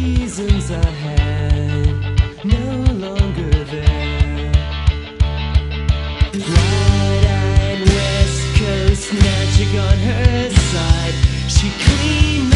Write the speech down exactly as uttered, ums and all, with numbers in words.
reasons I had no longer there. Wide-eyed West Coast magic on her side, she cleaned